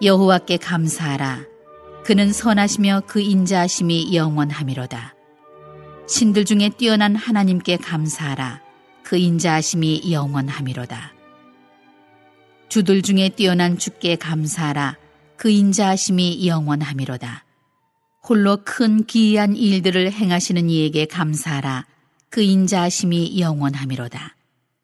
여호와께 감사하라. 그는 선하시며 그 인자하심이 영원하미로다. 신들 중에 뛰어난 하나님께 감사하라. 그 인자하심이 영원하미로다. 주들 중에 뛰어난 주께 감사하라. 그 인자하심이 영원하미로다. 홀로 큰 기이한 일들을 행하시는 이에게 감사하라. 그 인자하심이 영원하미로다.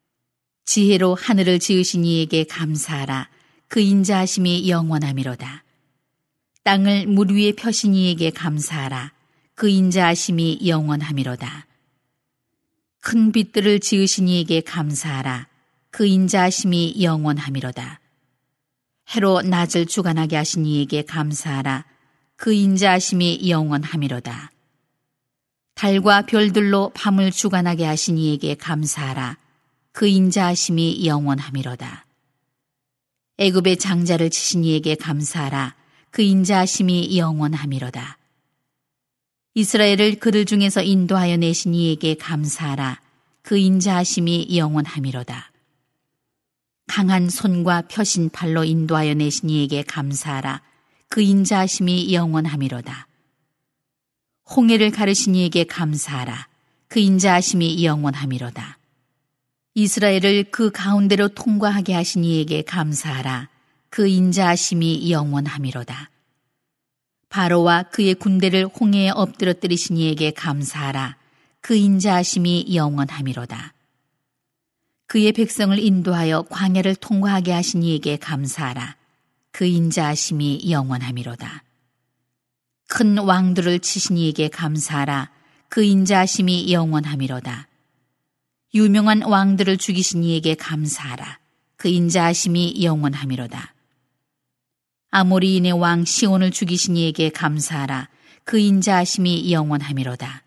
지혜로 하늘을 지으신 이에게 감사하라. 그 인자하심이 영원하미로다. 땅을 물 위에 펴신 이에게 감사하라. 그 인자하심이 영원하미로다. 큰 빛들을 지으신 이에게 감사하라. 그 인자하심이 영원하미로다. 해로 낮을 주관하게 하신 이에게 감사하라. 그 인자하심이 영원하미로다. 달과 별들로 밤을 주관하게 하신 이에게 감사하라. 그 인자하심이 영원하미로다. 애굽의 장자를 치신 이에게 감사하라. 그 인자하심이 영원하미로다. 이스라엘을 그들 중에서 인도하여 내신 이에게 감사하라. 그 인자하심이 영원하미로다. 강한 손과 펴신 팔로 인도하여 내신 이에게 감사하라. 그 인자하심이 영원하미로다. 홍해를 가르신 이에게 감사하라. 그 인자하심이 영원하미로다. 이스라엘을 그 가운데로 통과하게 하신 이에게 감사하라. 그 인자하심이 영원하미로다. 바로와 그의 군대를 홍해에 엎드러뜨리신 이에게 감사하라. 그 인자하심이 영원하미로다. 그의 백성을 인도하여 광야를 통과하게 하신 이에게 감사하라. 그 인자하심이 영원하미로다. 큰 왕들을 치신 이에게 감사하라. 그 인자하심이 영원하미로다. 유명한 왕들을 죽이신 이에게 감사하라. 그 인자하심이 영원하미로다. 아모리인의 왕 시온을 죽이신 이에게 감사하라. 그 인자하심이 영원하미로다.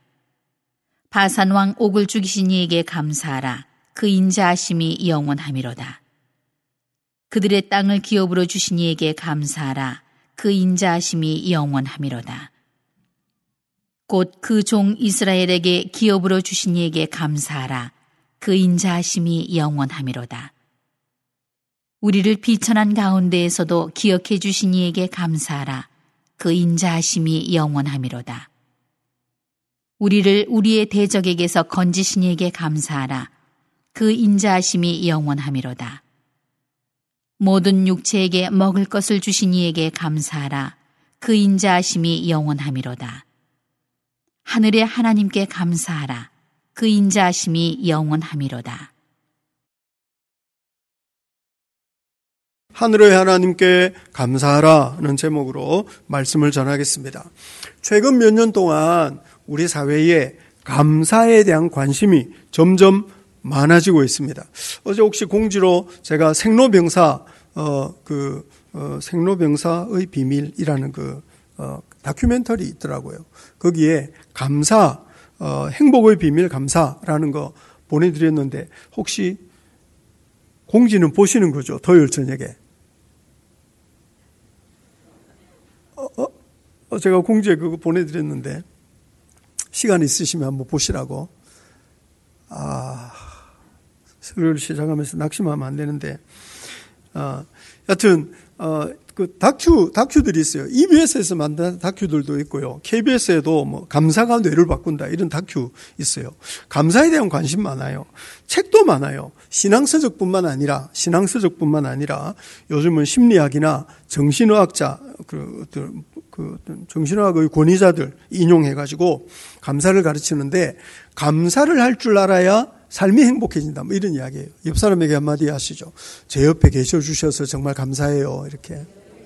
바산 왕 옥을 죽이신 이에게 감사하라. 그 인자하심이 영원하미로다. 그들의 땅을 기업으로 주신 이에게 감사하라. 그 인자하심이 영원하미로다. 곧 그 종 이스라엘에게 기업으로 주신 이에게 감사하라. 그 인자하심이 영원하미로다. 우리를 비천한 가운데에서도 기억해 주신 이에게 감사하라. 그 인자하심이 영원하미로다. 우리를 우리의 대적에게서 건지신 이에게 감사하라. 그 인자하심이 영원하미로다. 모든 육체에게 먹을 것을 주신 이에게 감사하라. 그 인자하심이 영원하미로다. 하늘의 하나님께 감사하라. 그 인자하심이 영원하미로다. 하늘의 하나님께 감사하라는 제목으로 말씀을 전하겠습니다. 최근 몇 년 동안 우리 사회에 감사에 대한 관심이 점점 많아지고 있습니다. 어제 혹시 공지로 제가 생로병사의 비밀이라는 다큐멘터리 있더라고요. 거기에 감사, 행복의 비밀 감사라는 거 보내드렸는데 혹시 공지는 보시는 거죠? 토요일 저녁에. 제가 공지에 그거 보내드렸는데 시간 있으시면 한번 보시라고. 설교를 시작하면서 낙심하면 안 되는데, 여튼 그 다큐들이 있어요. EBS에서 만든 다큐들도 있고요. KBS에도 뭐 감사가 뇌를 바꾼다 이런 다큐 있어요. 감사에 대한 관심 많아요. 책도 많아요. 신앙서적뿐만 아니라 요즘은 심리학이나 정신의학자 정신의학의 권위자들 인용해가지고 감사를 가르치는데 감사를 할 줄 알아야 삶이 행복해진다. 뭐 이런 이야기예요. 옆 사람에게 한마디 하시죠. 제 옆에 계셔 주셔서 정말 감사해요. 이렇게.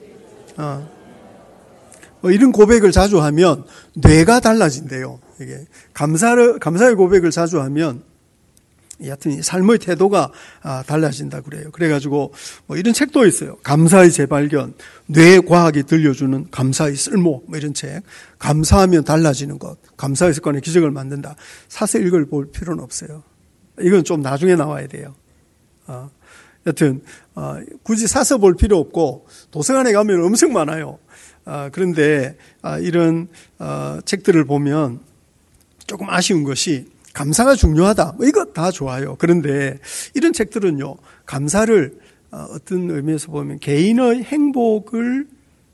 이런 고백을 자주 하면 뇌가 달라진대요. 이게 감사의 고백을 자주 하면 여하튼 삶의 태도가 달라진다 그래요. 그래가지고 뭐 이런 책도 있어요. 감사의 재발견, 뇌과학이 들려주는 감사의 쓸모, 뭐 이런 책. 감사하면 달라지는 것, 감사의 습관의 기적을 만든다. 사서 읽어볼 필요는 없어요. 이건 좀 나중에 나와야 돼요. 여튼 굳이 사서 볼 필요 없고 도서관에 가면 엄청 많아요. 그런데 이런 책들을 보면 조금 아쉬운 것이 감사가 중요하다. 뭐 이거 다 좋아요. 그런데 이런 책들은요, 감사를 어떤 의미에서 보면 개인의 행복을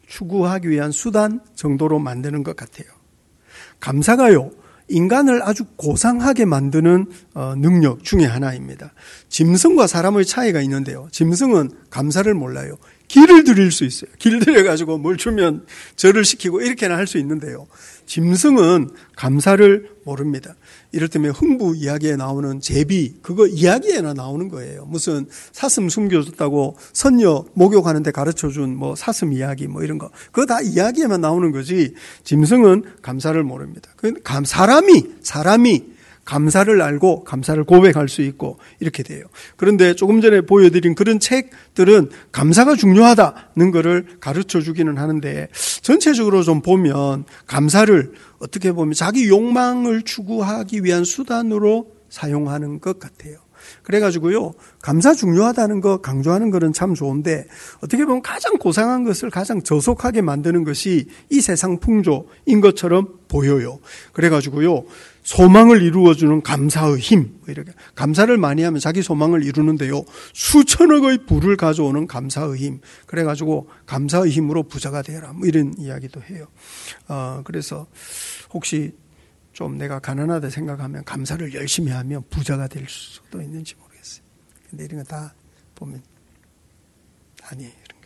추구하기 위한 수단 정도로 만드는 것 같아요. 감사가요, 인간을 아주 고상하게 만드는 능력 중에 하나입니다. 짐승과 사람의 차이가 있는데요. 짐승은 감사를 몰라요. 기를 드릴 수 있어요. 기를 들여가지고 뭘 주면 절을 시키고 이렇게나 할 수 있는데요. 짐승은 감사를 모릅니다. 이를테면 흥부 이야기에 나오는 제비, 그거 이야기에나 나오는 거예요. 무슨 사슴 숨겨줬다고 선녀 목욕하는데 가르쳐준 뭐 사슴 이야기 뭐 이런 거. 그거 다 이야기에만 나오는 거지 짐승은 감사를 모릅니다. 사람이 감사를 알고 감사를 고백할 수 있고 이렇게 돼요. 그런데 조금 전에 보여드린 그런 책들은 감사가 중요하다는 것을 가르쳐 주기는 하는데 전체적으로 좀 보면 감사를 어떻게 보면 자기 욕망을 추구하기 위한 수단으로 사용하는 것 같아요. 그래가지고요, 감사 중요하다는 거 강조하는 것은 참 좋은데 어떻게 보면 가장 고상한 것을 가장 저속하게 만드는 것이 이 세상 풍조인 것처럼 보여요. 그래가지고요, 소망을 이루어주는 감사의 힘, 이렇게 감사를 많이 하면 자기 소망을 이루는데요, 수천억의 부를 가져오는 감사의 힘, 그래가지고 감사의 힘으로 부자가 되라, 뭐 이런 이야기도 해요. 그래서 혹시 좀 내가 가난하다 생각하면 감사를 열심히 하면 부자가 될 수도 있는지 모르겠어요. 근데 이런 거 다 보면 아니에요. 이런 거.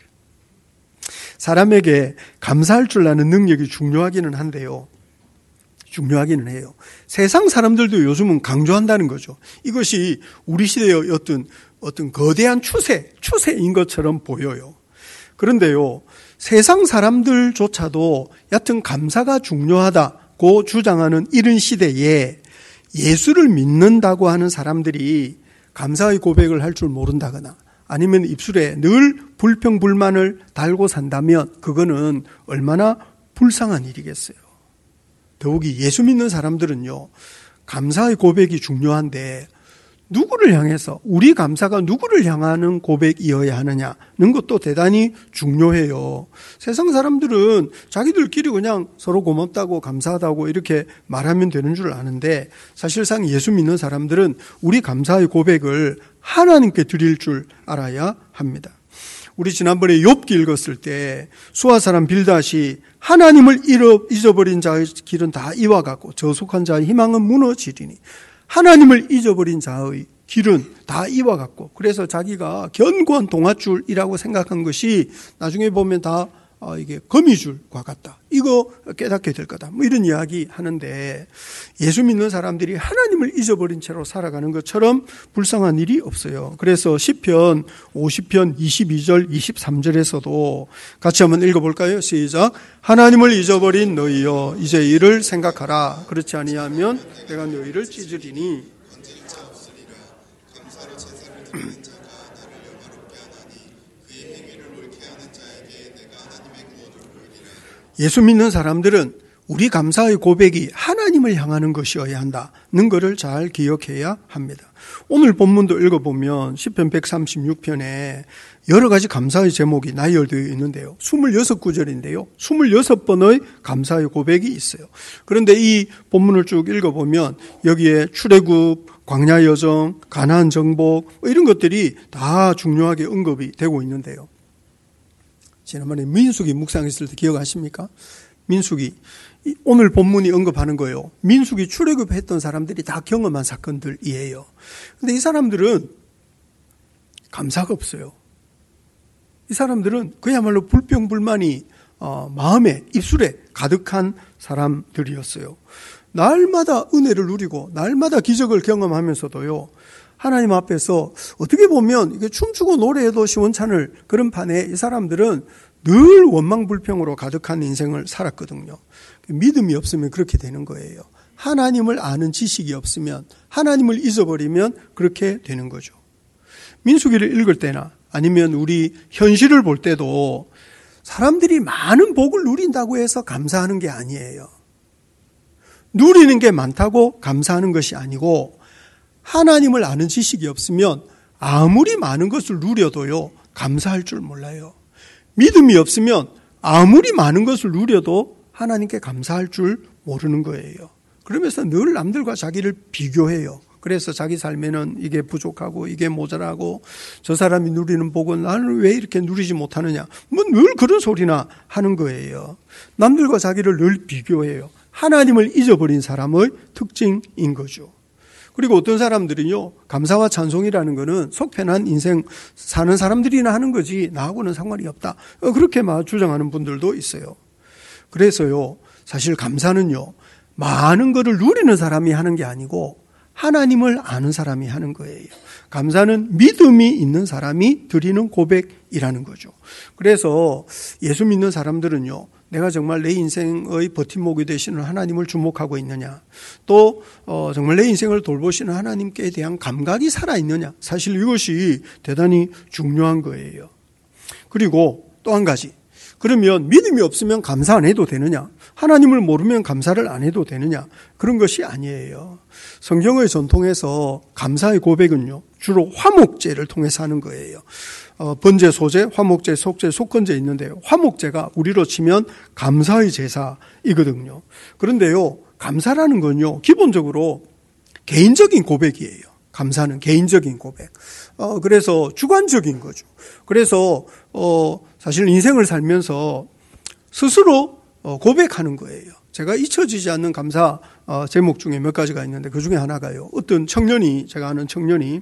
사람에게 감사할 줄 아는 능력이 중요하기는 한데요. 중요하기는 해요. 세상 사람들도 요즘은 강조한다는 거죠. 이것이 우리 시대의 어떤 거대한 추세인 것처럼 보여요. 그런데요, 세상 사람들조차도 여하튼 감사가 중요하다고 주장하는 이런 시대에 예수를 믿는다고 하는 사람들이 감사의 고백을 할 줄 모른다거나 아니면 입술에 늘 불평불만을 달고 산다면 그거는 얼마나 불쌍한 일이겠어요. 더욱이 예수 믿는 사람들은요, 감사의 고백이 중요한데 누구를 향해서, 우리 감사가 누구를 향하는 고백이어야 하느냐는 것도 대단히 중요해요. 세상 사람들은 자기들끼리 그냥 서로 고맙다고 감사하다고 이렇게 말하면 되는 줄 아는데 사실상 예수 믿는 사람들은 우리 감사의 고백을 하나님께 드릴 줄 알아야 합니다. 우리 지난번에 욥기 읽었을 때 수아 사람 빌닷이 하나님을 잊어버린 자의 길은 다 이와 같고 저속한 자의 희망은 무너지리니, 하나님을 잊어버린 자의 길은 다 이와 같고, 그래서 자기가 견고한 동아줄이라고 생각한 것이 나중에 보면 다 이게 거미줄과 같다, 이거 깨닫게 될 거다, 뭐 이런 이야기 하는데 예수 믿는 사람들이 하나님을 잊어버린 채로 살아가는 것처럼 불쌍한 일이 없어요. 그래서 시편 50편 22절 23절에서도 같이 한번 읽어볼까요? 시작. 하나님을 잊어버린 너희여 이제 이를 생각하라. 그렇지 아니하면 내가 너희를 찢으리니. 예수 믿는 사람들은 우리 감사의 고백이 하나님을 향하는 것이어야 한다는 것을 잘 기억해야 합니다. 오늘 본문도 읽어보면 시편 136편에 여러 가지 감사의 제목이 나열되어 있는데요. 26구절인데요. 26번의 감사의 고백이 있어요. 그런데 이 본문을 쭉 읽어보면 여기에 출애굽, 광야 여정, 가나안 정복 이런 것들이 다 중요하게 언급이 되고 있는데요. 지난번에 민수기 묵상했을 때 기억하십니까? 민수기, 오늘 본문이 언급하는 거예요. 민수기 출애굽했던 사람들이 다 경험한 사건들이에요. 근데 이 사람들은 감사가 없어요. 이 사람들은 그야말로 불평불만이 마음에, 입술에 가득한 사람들이었어요. 날마다 은혜를 누리고 날마다 기적을 경험하면서도요, 하나님 앞에서 어떻게 보면 이게 춤추고 노래해도 시원찮을 그런 판에 이 사람들은 늘 원망불평으로 가득한 인생을 살았거든요. 믿음이 없으면 그렇게 되는 거예요. 하나님을 아는 지식이 없으면, 하나님을 잊어버리면 그렇게 되는 거죠. 민수기를 읽을 때나 아니면 우리 현실을 볼 때도 사람들이 많은 복을 누린다고 해서 감사하는 게 아니에요. 누리는 게 많다고 감사하는 것이 아니고, 하나님을 아는 지식이 없으면 아무리 많은 것을 누려도요, 감사할 줄 몰라요. 믿음이 없으면 아무리 많은 것을 누려도 하나님께 감사할 줄 모르는 거예요. 그러면서 늘 남들과 자기를 비교해요. 그래서 자기 삶에는 이게 부족하고 이게 모자라고 저 사람이 누리는 복은 나는 왜 이렇게 누리지 못하느냐. 뭐 늘 그런 소리나 하는 거예요. 남들과 자기를 늘 비교해요. 하나님을 잊어버린 사람의 특징인 거죠. 그리고 어떤 사람들은요, 감사와 찬송이라는 거는 속편한 인생 사는 사람들이나 하는 거지 나하고는 상관이 없다. 그렇게 막 주장하는 분들도 있어요. 그래서요, 사실 감사는요, 많은 것을 누리는 사람이 하는 게 아니고 하나님을 아는 사람이 하는 거예요. 감사는 믿음이 있는 사람이 드리는 고백이라는 거죠. 그래서 예수 믿는 사람들은요, 내가 정말 내 인생의 버팀목이 되시는 하나님을 주목하고 있느냐, 또 정말 내 인생을 돌보시는 하나님께 대한 감각이 살아있느냐, 사실 이것이 대단히 중요한 거예요. 그리고 또 한 가지, 그러면 믿음이 없으면 감사 안 해도 되느냐, 하나님을 모르면 감사를 안 해도 되느냐, 그런 것이 아니에요. 성경의 전통에서 감사의 고백은요, 주로 화목제를 통해서 하는 거예요. 번제, 소제, 화목제, 속제, 속건제 있는데요. 화목제가 우리로 치면 감사의 제사이거든요. 그런데요, 감사라는 건요, 기본적으로 개인적인 고백이에요. 감사는 개인적인 고백. 그래서 주관적인 거죠. 그래서 사실 인생을 살면서 스스로 고백하는 거예요. 제가 잊혀지지 않는 감사 제목 중에 몇 가지가 있는데 그 중에 하나가요. 어떤 청년이, 제가 아는 청년이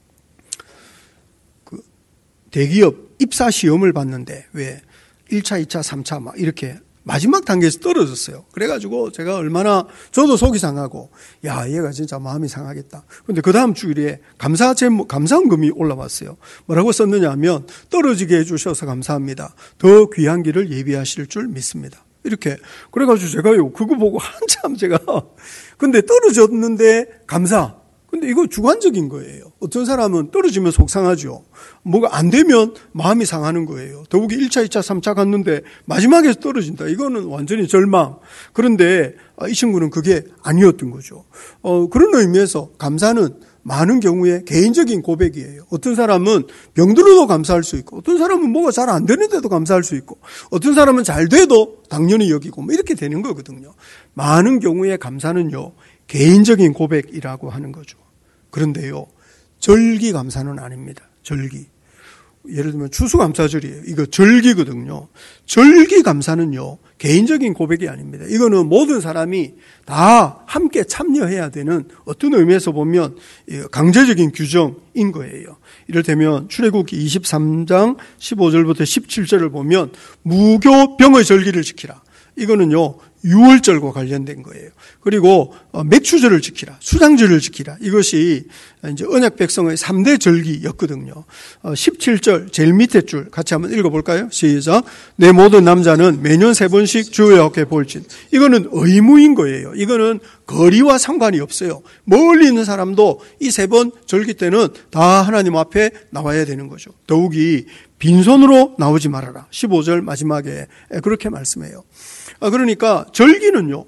그 대기업 입사 시험을 봤는데 왜 1차, 2차, 3차 막 이렇게 마지막 단계에서 떨어졌어요. 그래가지고 제가 얼마나 저도 속이 상하고, 야, 얘가 진짜 마음이 상하겠다. 근데 그 다음 주일에 감사헌금이 올라왔어요. 뭐라고 썼느냐 하면, 떨어지게 해주셔서 감사합니다. 더 귀한 길을 예비하실 줄 믿습니다. 이렇게. 그래가지고 제가요, 그거 보고 한참 제가, 근데 떨어졌는데 감사. 근데 이거 주관적인 거예요. 어떤 사람은 떨어지면 속상하죠. 뭐가 안 되면 마음이 상하는 거예요. 더욱이 1차, 2차, 3차 갔는데 마지막에서 떨어진다. 이거는 완전히 절망. 그런데 이 친구는 그게 아니었던 거죠. 그런 의미에서 감사는 많은 경우에 개인적인 고백이에요. 어떤 사람은 병들어도 감사할 수 있고, 어떤 사람은 뭐가 잘 안 되는데도 감사할 수 있고, 어떤 사람은 잘 돼도 당연히 여기고, 뭐 이렇게 되는 거거든요. 많은 경우에 감사는요, 개인적인 고백이라고 하는 거죠. 그런데요, 절기 감사는 아닙니다. 절기. 예를 들면 추수감사절이에요. 이거 절기거든요. 절기 감사는요, 개인적인 고백이 아닙니다. 이거는 모든 사람이 다 함께 참여해야 되는 어떤 의미에서 보면 강제적인 규정인 거예요. 이를테면 출애굽기 23장 15절부터 17절을 보면 무교병의 절기를 지키라. 이거는요, 유월절과 관련된 거예요. 그리고 맥추절을 지키라, 수장절을 지키라. 이것이 이제 언약 백성의 3대 절기였거든요. 17절 제일 밑에 줄 같이 한번 읽어볼까요? 시작. 내 모든 남자는 매년 3번씩 주 여호와께 볼진. 이거는 의무인 거예요. 이거는 거리와 상관이 없어요. 멀리 있는 사람도 이 3번 절기 때는 다 하나님 앞에 나와야 되는 거죠. 더욱이 빈손으로 나오지 말아라. 15절 마지막에 그렇게 말씀해요. 그러니까 절기는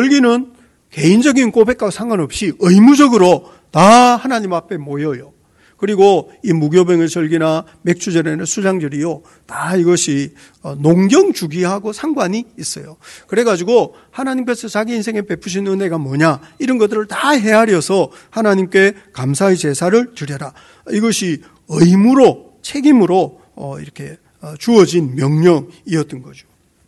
개인적인 고백과 상관없이 의무적으로 다 하나님 앞에 모여요. 그리고 이 무교병의 절기나 맥추절에는 수장절이요, 다 이것이 농경 주기하고 상관이 있어요. 그래가지고 하나님께서 자기 인생에 베푸신 은혜가 뭐냐, 이런 것들을 다 헤아려서 하나님께 감사의 제사를 드려라. 이것이 의무로, 책임으로 이렇게 주어진 명령이었던 거죠.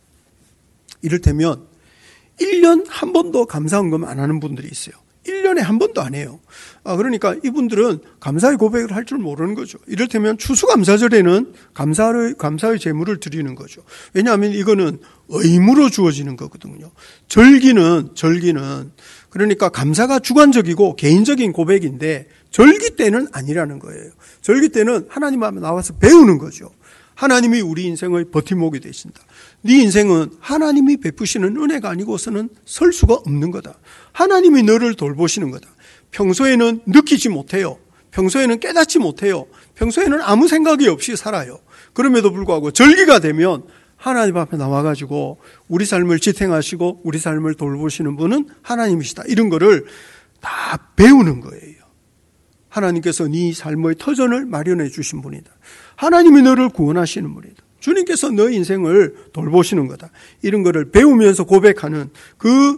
이를테면 1년 한 번도 감사헌금 안 하는 분들이 있어요. 1년에 한 번도 안 해요. 그러니까 이분들은 감사의 고백을 할 줄 모르는 거죠. 이를테면 추수감사절에는 감사의 제물을 드리는 거죠. 왜냐하면 이거는 의무로 주어지는 거거든요. 절기는 그러니까 감사가 주관적이고 개인적인 고백인데 절기 때는 아니라는 거예요. 절기 때는 하나님 앞에 나와서 배우는 거죠. 하나님이 우리 인생의 버팀목이 되신다. 네 인생은 하나님이 베푸시는 은혜가 아니고서는 설 수가 없는 거다. 하나님이 너를 돌보시는 거다. 평소에는 느끼지 못해요. 평소에는 깨닫지 못해요. 평소에는 아무 생각이 없이 살아요. 그럼에도 불구하고 절기가 되면 하나님 앞에 나와가지고 우리 삶을 지탱하시고 우리 삶을 돌보시는 분은 하나님이시다. 이런 거를 다 배우는 거예요. 하나님께서 네 삶의 터전을 마련해 주신 분이다. 하나님이 너를 구원하시는 분이다. 주님께서 너 인생을 돌보시는 거다. 이런 거를 배우면서 고백하는 그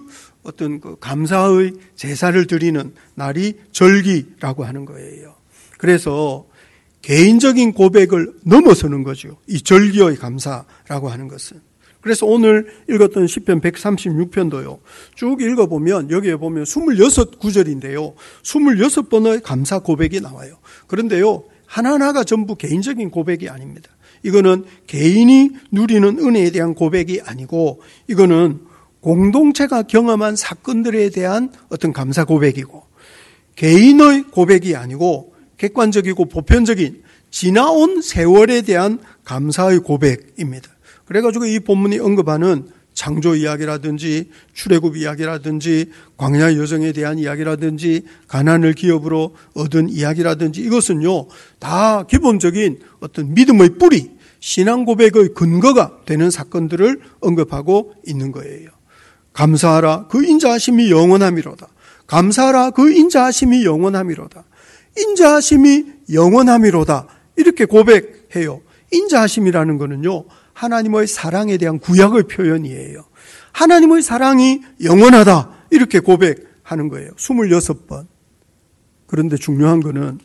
어떤 그 감사의 제사를 드리는 날이 절기라고 하는 거예요. 그래서 개인적인 고백을 넘어서는 거죠. 이 절기의 감사라고 하는 것은. 그래서 오늘 읽었던 시편 136편도요. 쭉 읽어보면 여기에 보면 26구절인데요. 26번의 감사 고백이 나와요. 그런데요. 하나하나가 전부 개인적인 고백이 아닙니다. 이거는 개인이 누리는 은혜에 대한 고백이 아니고 이거는 공동체가 경험한 사건들에 대한 어떤 감사 고백이고 개인의 고백이 아니고 객관적이고 보편적인 지나온 세월에 대한 감사의 고백입니다. 그래가지고 이 본문이 언급하는 창조 이야기라든지 출애굽 이야기라든지 광야 여정에 대한 이야기라든지 가나안을 기업으로 얻은 이야기라든지 이것은요 다 기본적인 어떤 믿음의 뿌리, 신앙 고백의 근거가 되는 사건들을 언급하고 있는 거예요. 감사하라 그 인자하심이 영원함이로다. 감사하라 그 인자하심이 영원함이로다. 인자하심이 영원함이로다. 이렇게 고백해요. 인자하심이라는 거는요 하나님의 사랑에 대한 구약의 표현이에요. 하나님의 사랑이 영원하다. 이렇게 고백하는 거예요. 26번. 그런데 중요한 거는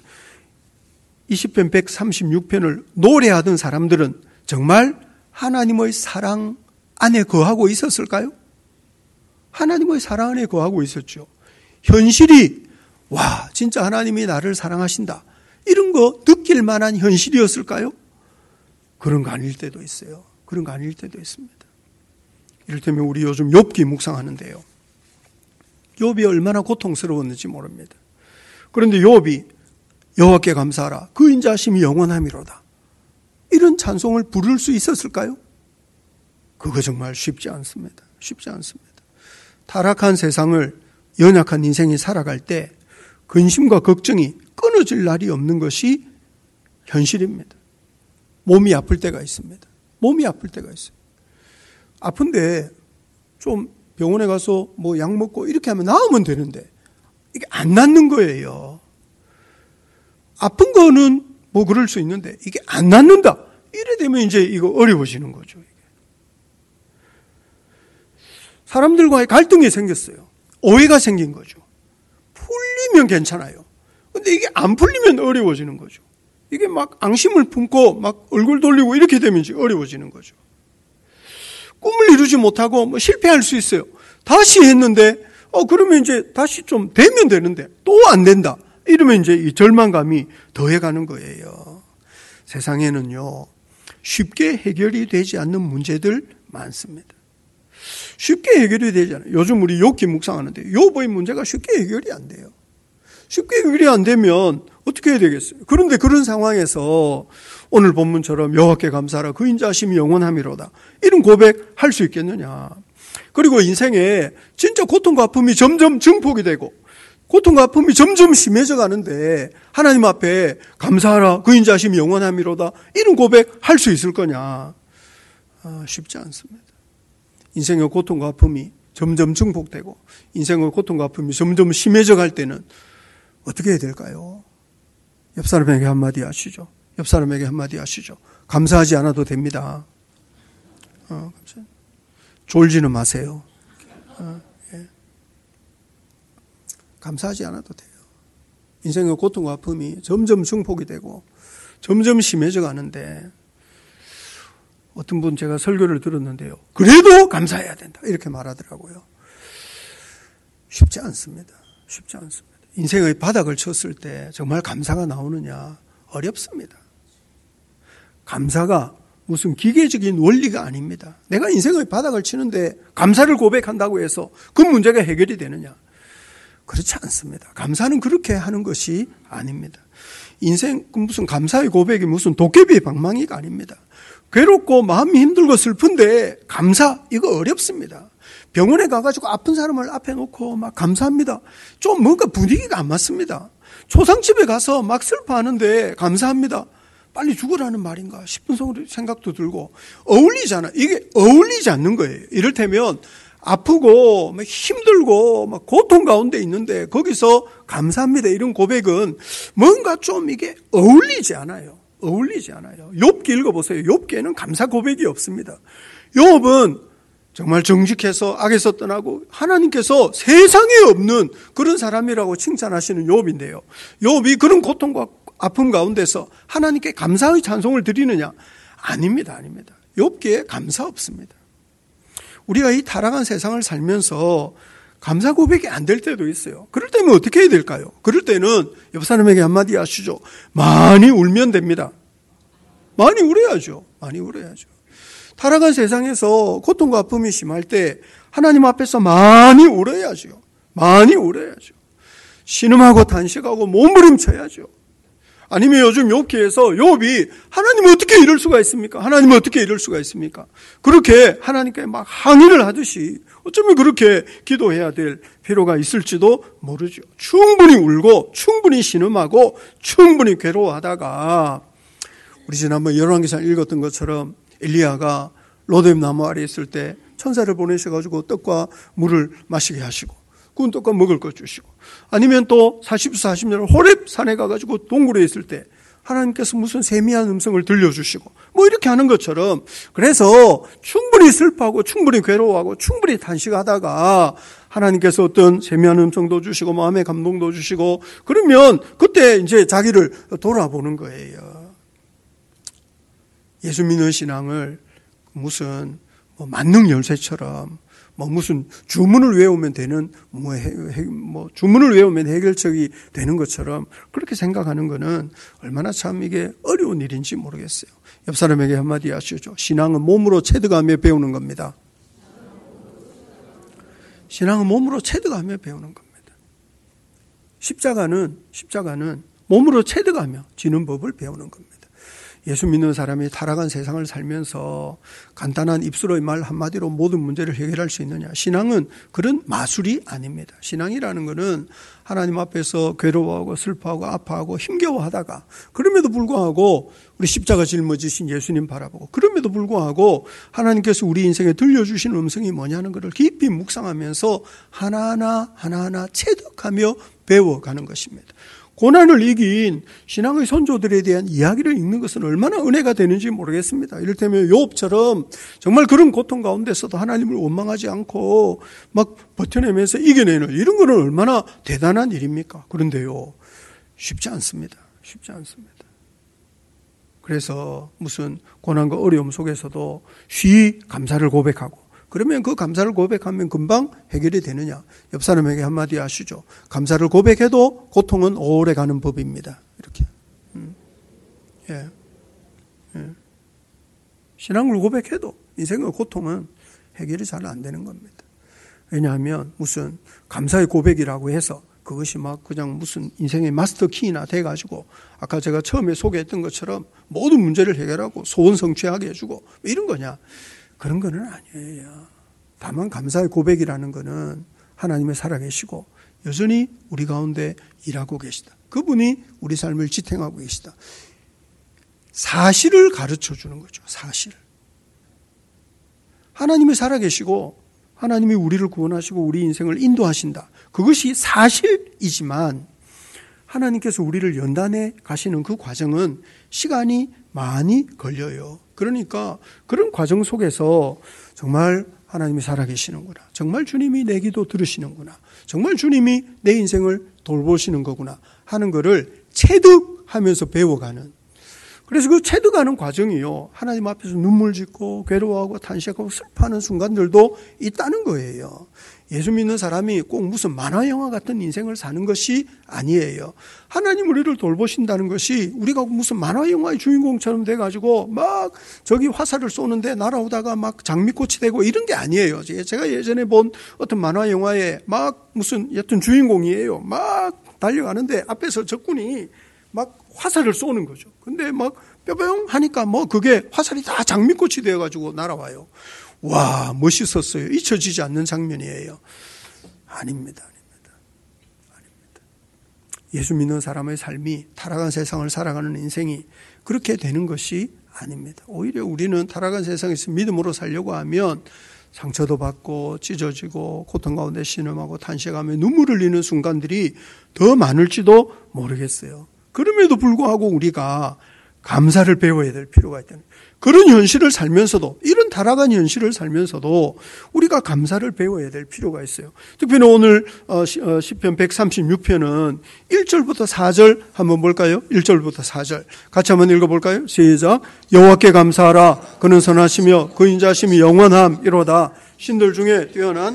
20편 136편을 노래하던 사람들은 정말 하나님의 사랑 안에 거하고 있었을까요? 하나님의 사랑 안에 거하고 있었죠. 현실이 와 진짜 하나님이 나를 사랑하신다. 이런 거 느낄 만한 현실이었을까요? 그런 거 아닐 때도 있어요. 그런 거 아닐 때도 있습니다. 이를테면 우리 요즘 욥기 묵상하는데요. 욥이 얼마나 고통스러웠는지 모릅니다. 그런데 욥이 여호와께 감사하라 그 인자하심이 영원함이로다. 이런 찬송을 부를 수 있었을까요? 그거 정말 쉽지 않습니다. 쉽지 않습니다. 타락한 세상을 연약한 인생이 살아갈 때 근심과 걱정이 끊어질 날이 없는 것이 현실입니다. 몸이 아플 때가 있습니다. 몸이 아플 때가 있어요. 아픈데 좀 병원에 가서 뭐 약 먹고 이렇게 하면 나으면 되는데 이게 안 낫는 거예요. 아픈 거는 뭐 그럴 수 있는데 이게 안 낫는다. 이래 되면 이제 이거 어려워지는 거죠. 사람들과의 갈등이 생겼어요. 오해가 생긴 거죠. 풀리면 괜찮아요. 근데 이게 안 풀리면 어려워지는 거죠. 이게 막 앙심을 품고 막 얼굴 돌리고 이렇게 되면 이제 어려워지는 거죠. 꿈을 이루지 못하고 뭐 실패할 수 있어요. 다시 했는데 그러면 이제 다시 좀 되면 되는데 또 안 된다. 이러면 이제 이 절망감이 더해가는 거예요. 세상에는요 쉽게 해결이 되지 않는 문제들 많습니다. 쉽게 해결이 되지 않아요. 요즘 우리 욥기 묵상하는데 욥의 문제가 쉽게 해결이 안 돼요. 쉽게 해결이 안 되면 어떻게 해야 되겠어요? 그런데 그런 상황에서 오늘 본문처럼 여호와께 감사하라 그 인자하심이 영원함이로다. 이런 고백할 수 있겠느냐. 그리고 인생에 진짜 고통과 아픔이 점점 증폭이 되고 고통과 아픔이 점점 심해져 가는데 하나님 앞에 감사하라 그 인자하심이 영원함이로다. 이런 고백할 수 있을 거냐. 쉽지 않습니다. 인생의 고통과 아픔이 점점 증폭되고 인생의 고통과 아픔이 점점 심해져 갈 때는 어떻게 해야 될까요? 옆 사람에게 한마디 하시죠. 옆 사람에게 한마디 하시죠. 감사하지 않아도 됩니다. 졸지는 마세요. 예. 감사하지 않아도 돼요. 인생의 고통과 아픔이 점점 증폭이 되고 점점 심해져 가는데 어떤 분 제가 설교를 들었는데요. 그래도 감사해야 된다. 이렇게 말하더라고요. 쉽지 않습니다. 쉽지 않습니다. 인생의 바닥을 쳤을 때 정말 감사가 나오느냐 어렵습니다. 감사가 무슨 기계적인 원리가 아닙니다. 내가 인생의 바닥을 치는데 감사를 고백한다고 해서 그 문제가 해결이 되느냐? 그렇지 않습니다. 감사는 그렇게 하는 것이 아닙니다. 인생 무슨 감사의 고백이 무슨 도깨비의 방망이가 아닙니다. 괴롭고 마음이 힘들고 슬픈데 감사 이거 어렵습니다. 병원에 가가지고 아픈 사람을 앞에 놓고 막 감사합니다. 좀 뭔가 분위기가 안 맞습니다. 초상집에 가서 막 슬퍼하는데 감사합니다. 빨리 죽으라는 말인가 싶은 생각도 들고 어울리잖아. 이게 어울리지 않는 거예요. 이를테면 아프고 막 힘들고 막 고통 가운데 있는데 거기서 감사합니다 이런 고백은 뭔가 좀 이게 어울리지 않아요. 어울리지 않아요. 욥기 읽어보세요. 욥기에는 감사 고백이 없습니다. 욥은 정말 정직해서 악에서 떠나고 하나님께서 세상에 없는 그런 사람이라고 칭찬하시는 욥인데요. 욥이 그런 고통과 아픔 가운데서 하나님께 감사의 찬송을 드리느냐? 아닙니다. 아닙니다. 욥기에 감사 없습니다. 우리가 이 타락한 세상을 살면서 감사 고백이 안 될 때도 있어요. 그럴 때면 어떻게 해야 될까요? 그럴 때는 옆 사람에게 한마디 하시죠. 많이 울면 됩니다. 많이 울어야죠. 많이 울어야죠. 타락한 세상에서 고통과 아픔이 심할 때 하나님 앞에서 많이 울어야죠. 많이 울어야죠. 신음하고 단식하고 몸부림쳐야죠. 아니면 요즘 욥기에서 욥이 하나님 어떻게 이럴 수가 있습니까? 하나님 어떻게 이럴 수가 있습니까? 그렇게 하나님께 막 항의를 하듯이 어쩌면 그렇게 기도해야 될 필요가 있을지도 모르죠. 충분히 울고 충분히 신음하고 충분히 괴로워하다가 우리 지난번 열왕기상 읽었던 것처럼 엘리야가 로뎀 나무 아래에 있을 때 천사를 보내셔가지고 떡과 물을 마시게 하시고 구운 떡과 먹을 것 주시고 아니면 또 40년 호렙 산에 가가지고 동굴에 있을 때 하나님께서 무슨 세미한 음성을 들려주시고 뭐 이렇게 하는 것처럼 그래서 충분히 슬퍼하고 충분히 괴로워하고 충분히 단식하다가 하나님께서 어떤 세미한 음성도 주시고 마음의 감동도 주시고 그러면 그때 이제 자기를 돌아보는 거예요. 예수 믿는 신앙을 무슨 만능 열쇠처럼 무슨 주문을 외우면 되는 주문을 외우면 해결책이 되는 것처럼 그렇게 생각하는 것은 얼마나 참 이게 어려운 일인지 모르겠어요. 옆 사람에게 한마디 하시죠. 신앙은 몸으로 체득하며 배우는 겁니다. 신앙은 몸으로 체득하며 배우는 겁니다. 십자가는 몸으로 체득하며 지는 법을 배우는 겁니다. 예수 믿는 사람이 타락한 세상을 살면서 간단한 입술의 말 한마디로 모든 문제를 해결할 수 있느냐? 신앙은 그런 마술이 아닙니다. 신앙이라는 것은 하나님 앞에서 괴로워하고 슬퍼하고 아파하고 힘겨워하다가 그럼에도 불구하고 우리 십자가 짊어지신 예수님 바라보고 그럼에도 불구하고 하나님께서 우리 인생에 들려주신 음성이 뭐냐는 것을 깊이 묵상하면서 하나하나 체득하며 배워가는 것입니다. 고난을 이긴 신앙의 선조들에 대한 이야기를 읽는 것은 얼마나 은혜가 되는지 모르겠습니다. 이를테면 욥처럼 정말 그런 고통 가운데서도 하나님을 원망하지 않고 막 버텨내면서 이겨내는 이런 거는 얼마나 대단한 일입니까? 그런데요, 쉽지 않습니다. 쉽지 않습니다. 그래서 무슨 고난과 어려움 속에서도 쉬이 감사를 고백하고 그러면 그 감사를 고백하면 금방 해결이 되느냐? 옆 사람에게 한마디 하시죠. 감사를 고백해도 고통은 오래 가는 법입니다. 이렇게. 예. 신앙을 고백해도 인생의 고통은 해결이 잘 안 되는 겁니다. 왜냐하면 무슨 감사의 고백이라고 해서 그것이 막 그냥 무슨 인생의 마스터 키나 돼가지고 아까 제가 처음에 소개했던 것처럼 모든 문제를 해결하고 소원 성취하게 해주고 이런 거냐? 그런 거는 아니에요. 다만 감사의 고백이라는 거는 하나님의 살아계시고 여전히 우리 가운데 일하고 계시다. 그분이 우리 삶을 지탱하고 계시다. 사실을 가르쳐 주는 거죠. 사실. 하나님이 살아계시고 하나님이 우리를 구원하시고 우리 인생을 인도하신다. 그것이 사실이지만 하나님께서 우리를 연단해 가시는 그 과정은 시간이 많이 걸려요. 그러니까 그런 과정 속에서 정말 하나님이 살아계시는구나. 정말 주님이 내 기도 들으시는구나. 정말 주님이 내 인생을 돌보시는 거구나 하는 거를 체득하면서 배워가는. 그래서 그 체득하는 과정이요. 하나님 앞에서 눈물 짓고 괴로워하고 탄식하고 슬퍼하는 순간들도 있다는 거예요. 예수 믿는 사람이 꼭 무슨 만화 영화 같은 인생을 사는 것이 아니에요. 하나님 우리를 돌보신다는 것이 우리가 무슨 만화 영화의 주인공처럼 돼가지고 막 저기 화살을 쏘는데 날아오다가 막 장미꽃이 되고 이런 게 아니에요. 제가 예전에 본 어떤 만화 영화에 막 무슨 여튼 주인공이에요. 막 달려가는데 앞에서 적군이 막 화살을 쏘는 거죠. 근데 막 뼈뿅 하니까 뭐 그게 화살이 다 장미꽃이 되어가지고 날아와요. 와, 멋있었어요. 잊혀지지 않는 장면이에요. 아닙니다. 예수 믿는 사람의 삶이 타락한 세상을 살아가는 인생이 그렇게 되는 것이 아닙니다. 오히려 우리는 타락한 세상에서 믿음으로 살려고 하면 상처도 받고 찢어지고 고통 가운데 신음하고 탄식하며 눈물을 흘리는 순간들이 더 많을지도 모르겠어요. 그럼에도 불구하고 우리가 감사를 배워야 될 필요가 있다는 거예요. 그런 현실을 살면서도, 이런 타락한 현실을 살면서도 우리가 감사를 배워야 될 필요가 있어요. 특별히 오늘 시편 136편은 1절부터 4절 한번 볼까요? 1절부터 4절 같이 한번 읽어볼까요? 시작. 여호와께 감사하라. 그는 선하시며 그 인자심이 영원함이로다. 신들 중에 뛰어난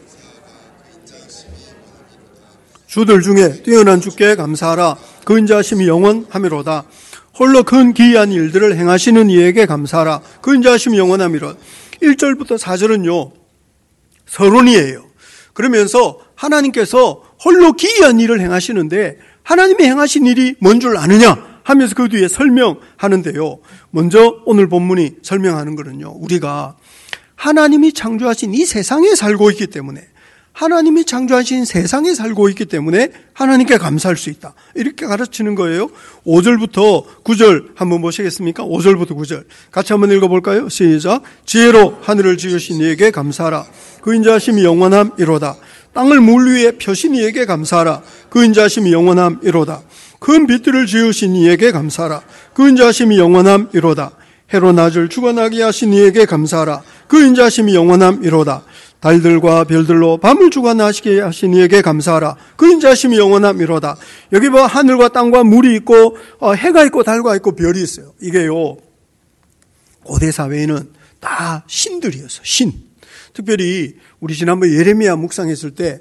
주들 중에 뛰어난 주께 감사하라. 그 인자심이 영원함이로다. 홀로 큰 기이한 일들을 행하시는 이에게 감사하라. 그 인자심이 영원함이로다. 1절부터 4절은요 서론이에요. 그러면서 하나님께서 홀로 기이한 일을 행하시는데 하나님이 행하신 일이 뭔 줄 아느냐 하면서 그 뒤에 설명하는데요. 먼저 오늘 본문이 설명하는 거는요, 우리가 하나님이 창조하신 이 세상에 살고 있기 때문에, 하나님이 창조하신 세상에 살고 있기 때문에 하나님께 감사할 수 있다, 이렇게 가르치는 거예요. 5절부터 9절 한번 보시겠습니까? 5절부터 9절 같이 한번 읽어볼까요? 시작. 지혜로 하늘을 지으신 이에게 감사하라. 그 인자심이 영원함이로다. 땅을 물 위에 펴신 이에게 감사하라. 그 인자심이 영원함이로다. 큰 빛들을 지으신 이에게 감사하라. 그 인자심이 영원함이로다. 해로 낮을 주관하게 하신 이에게 감사하라. 그 인자심이 영원함이로다. 달들과 별들로 밤을 주관하시게 하신 이에게 감사하라. 그 인자심이 영원함이로다. 여기 뭐 하늘과 땅과 물이 있고 해가 있고 달과 있고 별이 있어요. 이게요 고대 사회에는 다 신들이었어요. 신. 특별히 우리 지난번 예레미야 묵상했을 때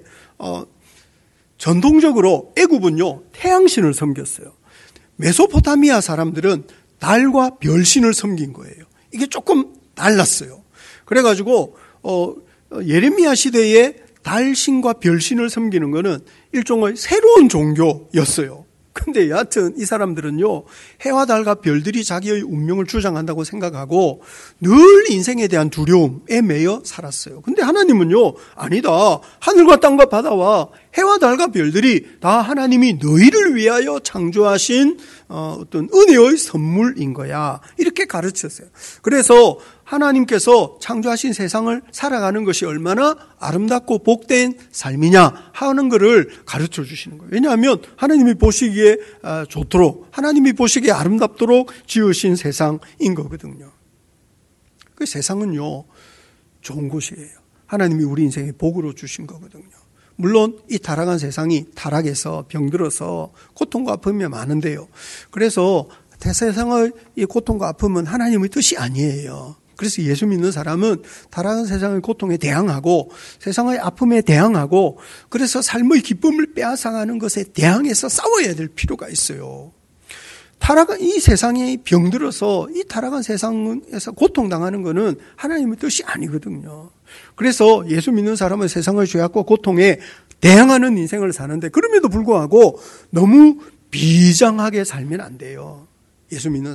전통적으로 애굽은요 태양신을 섬겼어요. 메소포타미아 사람들은 달과 별신을 섬긴 거예요. 이게 조금 달랐어요. 그래가지고 예레미야 시대에 달신과 별신을 섬기는 것은 일종의 새로운 종교였어요. 근데 여하튼 이 사람들은요 해와 달과 별들이 자기의 운명을 주장한다고 생각하고 늘 인생에 대한 두려움에 매여 살았어요. 근데 하나님은요 아니다. 하늘과 땅과 바다와 해와 달과 별들이 다 하나님이 너희를 위하여 창조하신 어떤 은혜의 선물인 거야, 이렇게 가르쳤어요. 그래서 하나님께서 창조하신 세상을 살아가는 것이 얼마나 아름답고 복된 삶이냐 하는 것을 가르쳐 주시는 거예요. 왜냐하면 하나님이 보시기에 좋도록, 하나님이 보시기에 아름답도록 지으신 세상인 거거든요. 그 세상은요 좋은 곳이에요. 하나님이 우리 인생에 복으로 주신 거거든요. 물론 이 타락한 세상이 타락해서 병들어서 고통과 아픔이 많은데요. 그래서 세상의 이 고통과 아픔은 하나님의 뜻이 아니에요. 그래서 예수 믿는 사람은 타락한 세상의 고통에 대항하고 세상의 아픔에 대항하고 그래서 삶의 기쁨을 빼앗아가는 것에 대항해서 싸워야 될 필요가 있어요. 타락한 이 세상이 병들어서 이 타락한 세상에서 고통당하는 것은 하나님의 뜻이 아니거든요. 그래서 예수 믿는 사람은 세상의 죄악과 고통에 대항하는 인생을 사는데 그럼에도 불구하고 너무 비장하게 살면 안 돼요. 예수 믿는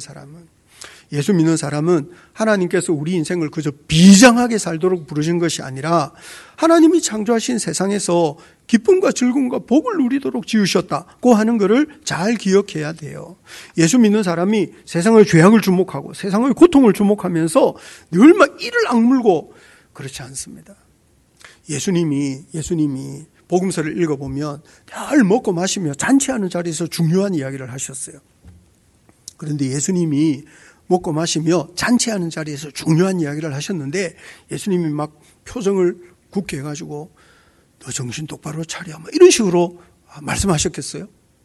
사람은 하나님께서 우리 인생을 그저 비장하게 살도록 부르신 것이 아니라 하나님이 창조하신 세상에서 기쁨과 즐거움과 복을 누리도록 지으셨다고 하는 것을 잘 기억해야 돼요. 예수 믿는 사람이 세상의 죄악을 주목하고 세상의 고통을 주목하면서 늘 막 이를 악물고 그렇지 않습니다. 예수님이 복음서를 읽어보면 늘 먹고 마시며 잔치하는 자리에서 중요한 이야기를 하셨어요. 그런데 예수님이 먹고 마시며 잔치하는 자리에서 중요한 이야기를 하셨는데 예수님이 막 표정을 굳게 해가지고 너 정신 똑바로 차려 이런 식으로 말씀하셨겠어요?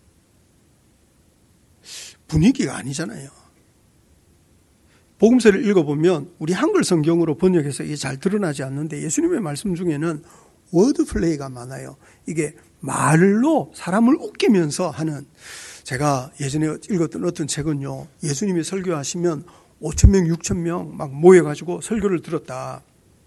분위기가 아니잖아요. 복음서를 읽어보면 우리 한글 성경으로 번역해서 이게 잘 드러나지 않는데 예수님의 말씀 중에는 워드 플레이가 많아요. 이게 말로 사람을 웃기면서 하는, 제가 예전에 읽었던 어떤 책은요, 예수님이 설교하시면 5,000명, 6,000명 막 모여가지고 설교를 들었다.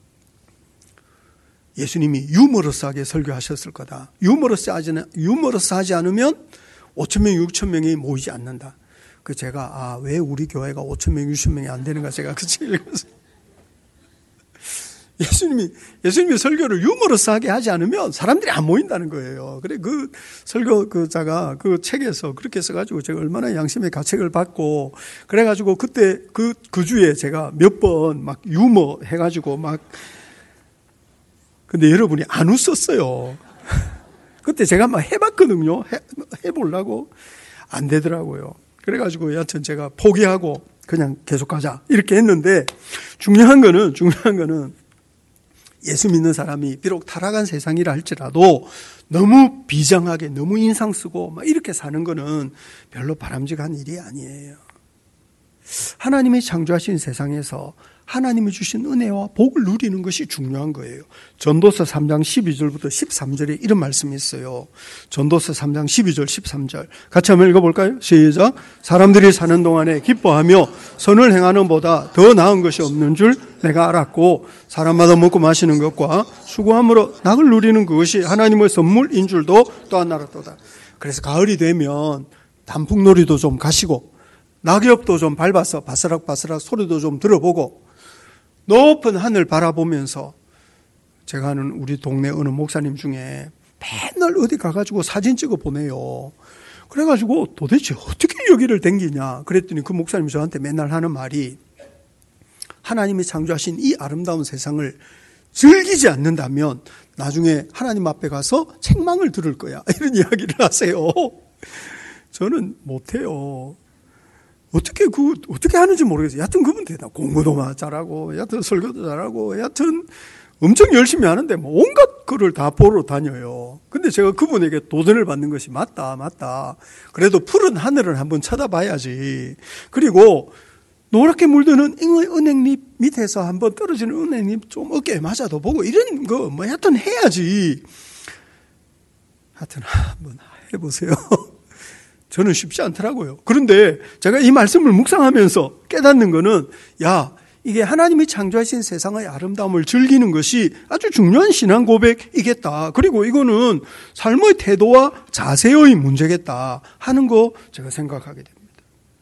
예수님이 유머러스하게 설교하셨을 거다. 유머러스하지 않으면 5,000명, 6,000명이 모이지 않는다. 그 제가 왜 우리 교회가 5,000명, 6,000명이 안 되는가 제가 그 책을 읽었어요. 예수님이 설교를 유머러스하게 하지 않으면 사람들이 안 모인다는 거예요. 그래 그 설교자가 그 책에서 그렇게 써가지고 제가 얼마나 양심의 가책을 받고 그래가지고 그때 그 주에 제가 몇 번 막 유머 해가지고 막 근데 여러분이 안 웃었어요. 그때 제가 막 해봤거든요. 해보려고 안 되더라고요. 그래가지고 여하튼 제가 포기하고 그냥 계속 가자. 이렇게 했는데 중요한 거는 예수 믿는 사람이 비록 타락한 세상이라 할지라도 너무 비장하게 너무 인상 쓰고 막 이렇게 사는 거는 별로 바람직한 일이 아니에요. 하나님이 창조하신 세상에서 하나님이 주신 은혜와 복을 누리는 것이 중요한 거예요. 전도서 3장 12절부터 13절에 이런 말씀이 있어요. 전도서 3장 12절 13절 같이 한번 읽어볼까요? 시작. 사람들이 사는 동안에 기뻐하며 선을 행하는 보다 더 나은 것이 없는 줄 내가 알았고 사람마다 먹고 마시는 것과 수고함으로 낙을 누리는 그것이 하나님의 선물인 줄도 또한 알았도다. 그래서 가을이 되면 단풍놀이도 좀 가시고 낙엽도 좀 밟아서 바스락바스락 소리도 좀 들어보고 높은 하늘 바라보면서 제가 아는 우리 동네 어느 목사님 중에 맨날 어디 가가지고 사진 찍어 보내요. 그래가지고 도대체 어떻게 여기를 댕기냐 그랬더니 그 목사님이 저한테 맨날 하는 말이 하나님이 창조하신 이 아름다운 세상을 즐기지 않는다면 나중에 하나님 앞에 가서 책망을 들을 거야 이런 이야기를 하세요. 저는 못해요. 어떻게 하는지 모르겠어요. 여하튼 그분 대단. 공부도 잘하고, 여하튼 설교도 잘하고, 여하튼 엄청 열심히 하는데 뭐 온갖 거를 다 보러 다녀요. 근데 제가 그분에게 도전을 받는 것이 맞다. 그래도 푸른 하늘을 한번 쳐다봐야지. 그리고 노랗게 물드는 은행잎 밑에서 한번 떨어지는 은행잎 좀 어깨에 맞아도 보고 이런 거 뭐 여하튼 해야지. 하여튼 한번 해보세요. 저는 쉽지 않더라고요. 그런데 제가 이 말씀을 묵상하면서 깨닫는 거는 이게 하나님이 창조하신 세상의 아름다움을 즐기는 것이 아주 중요한 신앙 고백이겠다. 그리고 이거는 삶의 태도와 자세의 문제겠다 하는 거 제가 생각하게 됩니다.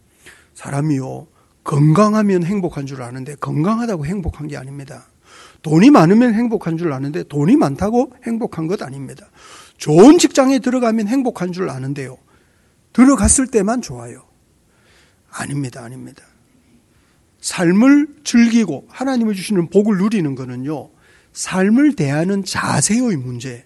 사람이요 건강하면 행복한 줄 아는데 건강하다고 행복한 게 아닙니다. 돈이 많으면 행복한 줄 아는데 돈이 많다고 행복한 것 아닙니다. 좋은 직장에 들어가면 행복한 줄 아는데요. 들어갔을 때만 좋아요. 아닙니다. 삶을 즐기고 하나님이 주시는 복을 누리는 거는요. 삶을 대하는 자세의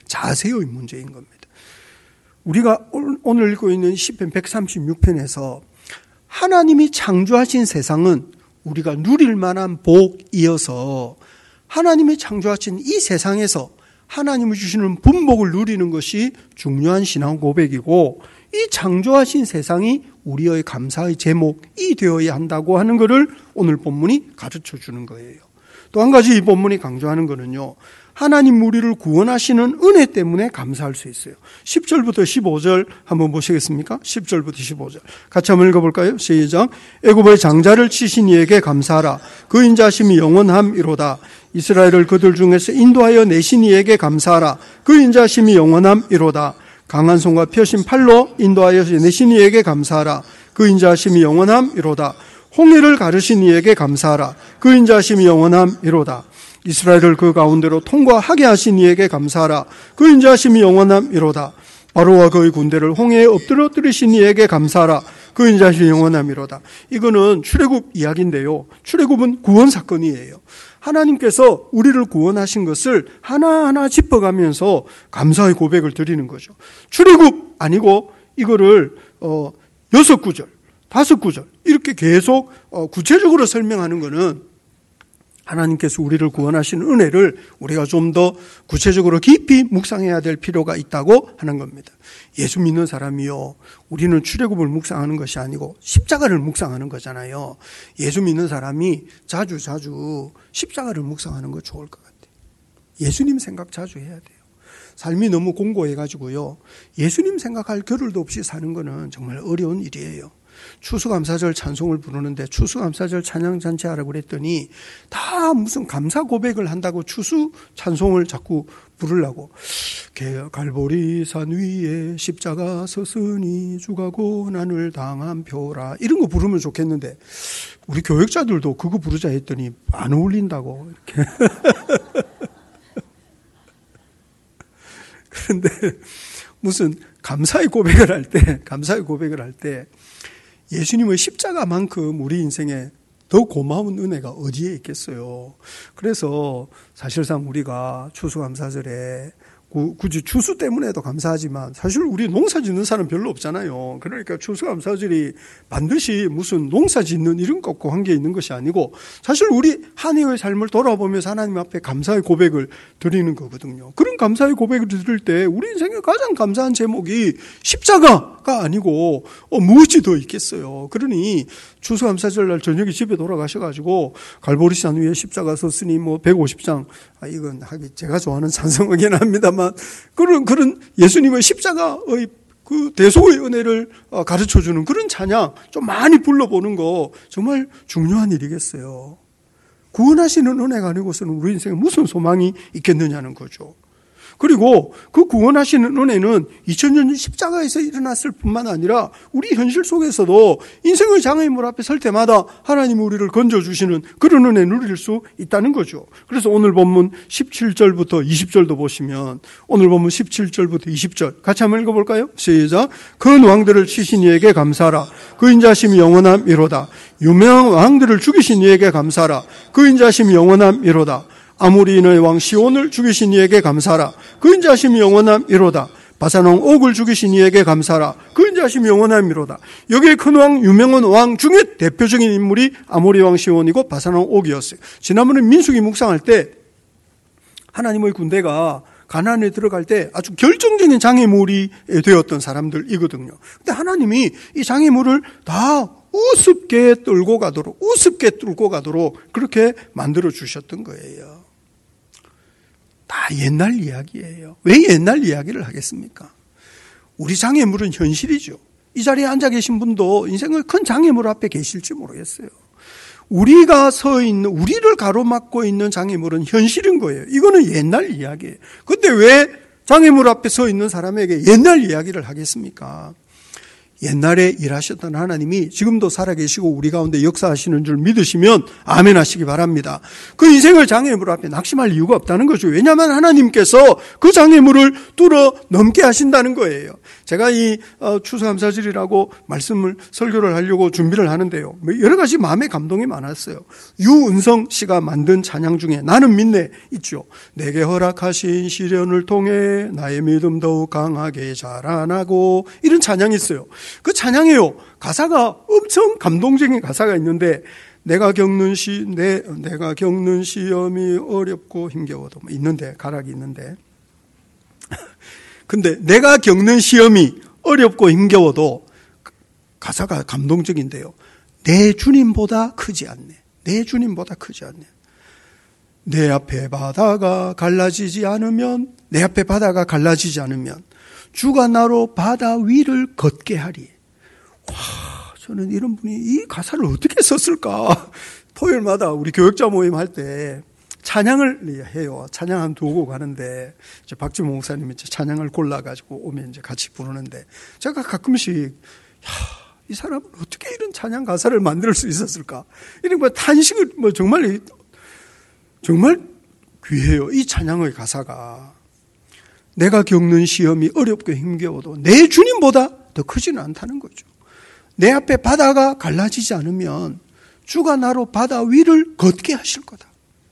문제인 겁니다. 우리가 오늘 읽고 있는 시편 136편에서 하나님이 창조하신 세상은 우리가 누릴 만한 복이어서 하나님이 창조하신 이 세상에서 하나님이 주시는 분복을 누리는 것이 중요한 신앙 고백이고 이 창조하신 세상이 우리의 감사의 제목이 되어야 한다고 하는 것을 오늘 본문이 가르쳐 주는 거예요. 또 한 가지 이 본문이 강조하는 것은요. 하나님 우리를 구원하시는 은혜 때문에 감사할 수 있어요. 10절부터 15절 한번 보시겠습니까? 10절부터 15절 같이 한번 읽어볼까요? 시작. 애굽의 장자를 치신 이에게 감사하라. 그 인자심이 영원함이로다. 이스라엘을 그들 중에서 인도하여 내신 이에게 감사하라. 그 인자심이 영원함이로다. 강한 손과 펴신 팔로 인도하여 내신 이에게 감사하라. 그 인자심이 영원함이로다. 홍해를 가르신 이에게 감사하라. 그 인자심이 영원함이로다. 이스라엘을 그 가운데로 통과하게 하신 이에게 감사하라. 그 인자심이 영원함이로다. 바로와 그의 군대를 홍해에 엎드러뜨리신 이에게 감사하라. 그 인자심이 영원함이로다. 이거는 출애굽 이야기인데요. 출애굽은 구원 사건이에요. 하나님께서 우리를 구원하신 것을 하나하나 짚어가면서 감사의 고백을 드리는 거죠. 출애굽 아니고 이거를 6구절, 5구절 이렇게 계속 구체적으로 설명하는 것은 하나님께서 우리를 구원하신 은혜를 우리가 좀 더 구체적으로 깊이 묵상해야 될 필요가 있다고 하는 겁니다. 예수 믿는 사람이요. 우리는 출애굽을 묵상하는 것이 아니고 십자가를 묵상하는 거잖아요. 예수 믿는 사람이 자주 십자가를 묵상하는 거 좋을 것 같아요. 예수님 생각 자주 해야 돼요. 삶이 너무 공고해가지고요. 예수님 생각할 겨를도 없이 사는 거는 정말 어려운 일이에요. 추수감사절 찬송을 부르는데 추수감사절 찬양잔치 하라고 그랬더니 다 무슨 감사 고백을 한다고 추수 찬송을 자꾸 부르려고. 갈보리산 위에 십자가 서으니 주가 고난을 당한 표라 이런 거 부르면 좋겠는데 우리 교역자들도 그거 부르자 했더니 안 어울린다고 이렇게. 그런데 무슨 감사의 고백을 할 때 예수님의 십자가만큼 우리 인생에 더 고마운 은혜가 어디에 있겠어요. 그래서 사실상 우리가 추수감사절에 굳이 추수 때문에도 감사하지만 사실 우리 농사 짓는 사람 별로 없잖아요. 그러니까 추수감사절이 반드시 무슨 농사 짓는 이런 것과 관계 있는 것이 아니고 사실 우리 한 해의 삶을 돌아보면서 하나님 앞에 감사의 고백을 드리는 거거든요. 그런 감사의 고백을 드릴 때 우리 인생의 가장 감사한 제목이 십자가가 아니고 무엇이 더 있겠어요. 그러니 추수감사절 날 저녁에 집에 돌아가셔가지고 갈보리산 위에 십자가 섰으니 150장 이건 하기 제가 좋아하는 찬송이긴 합니다만 그런 예수님의 십자가의 그 대속의 은혜를 가르쳐주는 그런 찬양 좀 많이 불러보는 거 정말 중요한 일이겠어요. 구원하시는 은혜가 아니고서는 우리 인생에 무슨 소망이 있겠느냐는 거죠. 그리고 그 구원하시는 은혜는 2000년 십자가에서 일어났을 뿐만 아니라 우리 현실 속에서도 인생의 장애물 앞에 설 때마다 하나님이 우리를 건져주시는 그런 은혜 누릴 수 있다는 거죠. 그래서 오늘 본문 17절부터 20절도 보시면 오늘 본문 17절부터 20절 같이 한번 읽어볼까요? 시작. 큰 왕들을 치신 이에게 감사하라. 그 인자심이 영원함이로다. 유명한 왕들을 죽이신 이에게 감사하라. 그 인자심이 영원함이로다. 아모리인의 왕 시온을 죽이신 이에게 감사하라. 그 인자심이 영원함이로다. 바산왕 옥을 죽이신 이에게 감사하라. 그 인자심이 영원함이로다. 여기에 큰 왕, 유명한 왕 중에 대표적인 인물이 아모리 왕 시온이고 바산왕 옥이었어요. 지난번에 민수기 묵상할 때 하나님의 군대가 가나안에 들어갈 때 아주 결정적인 장애물이 되었던 사람들이거든요. 근데 하나님이 이 장애물을 다 우습게 뚫고 가도록 그렇게 만들어 주셨던 거예요. 다 옛날 이야기예요. 왜 옛날 이야기를 하겠습니까? 우리 장애물은 현실이죠. 이 자리에 앉아 계신 분도 인생의 큰 장애물 앞에 계실지 모르겠어요. 우리가 서 있는, 우리를 가로막고 있는 장애물은 현실인 거예요. 이거는 옛날 이야기예요. 근데 왜 장애물 앞에 서 있는 사람에게 옛날 이야기를 하겠습니까? 옛날에 일하셨던 하나님이 지금도 살아계시고 우리 가운데 역사하시는 줄 믿으시면 아멘 하시기 바랍니다. 그 인생을 장애물 앞에 낙심할 이유가 없다는 거죠. 왜냐하면 하나님께서 그 장애물을 뚫어 넘게 하신다는 거예요. 제가 이 추수감사절이라고 설교를 하려고 준비를 하는데요. 여러 가지 마음의 감동이 많았어요. 유은성 씨가 만든 찬양 중에 나는 믿네 있죠. 내게 허락하신 시련을 통해 나의 믿음 더욱 강하게 자라나고 이런 찬양이 있어요. 그 찬양에요. 가사가 엄청 감동적인 가사가 있는데 내가 겪는 시험이 어렵고 힘겨워도 있는데 가락이 있는데 근데 내가 겪는 시험이 어렵고 힘겨워도 가사가 감동적인데요. 내 주님보다 크지 않네. 내 주님보다 크지 않네. 내 앞에 바다가 갈라지지 않으면 주가 나로 바다 위를 걷게 하리. 와, 저는 이런 분이 이 가사를 어떻게 썼을까? 토요일마다 우리 교역자 모임 할 때 찬양을 해요. 찬양 한 2곡 하는데 이제 박지모 목사님이 찬양을 골라가지고 오면 이제 같이 부르는데 제가 가끔씩 이 사람은 어떻게 이런 찬양 가사를 만들 수 있었을까? 이런 탄식을 정말 귀해요. 이 찬양의 가사가. 내가 겪는 시험이 어렵고 힘겨워도 내 주님보다 더 크지는 않다는 거죠. 내 앞에 바다가 갈라지지 않으면 주가 나로 바다 위를 걷게 하실 거다.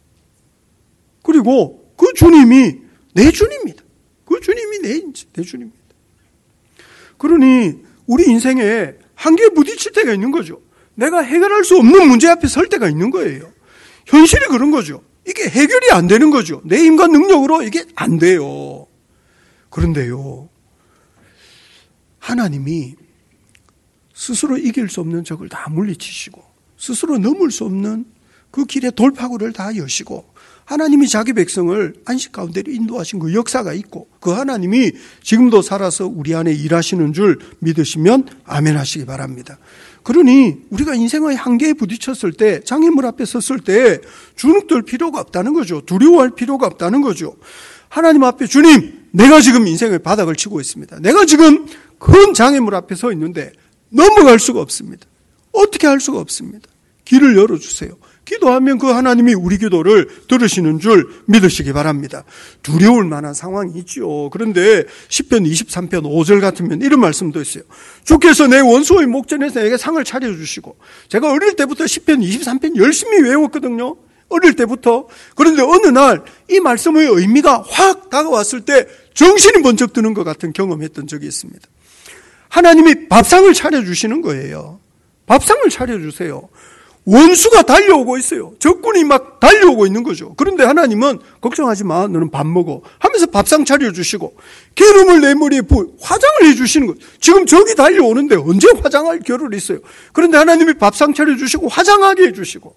그리고 그 주님이 내 주님입니다. 그 주님이 내 주님입니다. 그러니 우리 인생에 한계에 부딪힐 때가 있는 거죠. 내가 해결할 수 없는 문제 앞에 설 때가 있는 거예요. 현실이 그런 거죠. 이게 해결이 안 되는 거죠. 내 힘과 능력으로 이게 안 돼요. 그런데요, 하나님이 스스로 이길 수 없는 적을 다 물리치시고 스스로 넘을 수 없는 그 길의 돌파구를 다 여시고 하나님이 자기 백성을 안식 가운데로 인도하신 그 역사가 있고 그 하나님이 지금도 살아서 우리 안에 일하시는 줄 믿으시면 아멘 하시기 바랍니다. 그러니 우리가 인생의 한계에 부딪혔을 때, 장애물 앞에 섰을 때 주눅들 필요가 없다는 거죠. 두려워할 필요가 없다는 거죠. 하나님 앞에 주님, 내가 지금 인생의 바닥을 치고 있습니다. 내가 지금 큰 장애물 앞에 서 있는데 넘어갈 수가 없습니다. 어떻게 할 수가 없습니다. 길을 열어주세요. 기도하면 그 하나님이 우리 기도를 들으시는 줄 믿으시기 바랍니다. 두려울 만한 상황이 있죠. 그런데 시편 23편 5절 같으면 이런 말씀도 있어요. 주께서 내 원수의 목전에서 내게 상을 차려주시고, 제가 어릴 때부터 시편 23편 열심히 외웠거든요. 어릴 때부터. 그런데 어느 날 이 말씀의 의미가 확 다가왔을 때 정신이 번쩍 드는 것 같은 경험했던 적이 있습니다. 하나님이 밥상을 차려주시는 거예요. 밥상을 차려주세요. 원수가 달려오고 있어요. 적군이 막 달려오고 있는 거죠. 그런데 하나님은 걱정하지 마, 너는 밥 먹어 하면서 밥상 차려주시고 기름을 내 머리에 부어 화장을 해주시는 거예요. 지금 적이 달려오는데 언제 화장할 겨를이 있어요. 그런데 하나님이 밥상 차려주시고 화장하게 해주시고,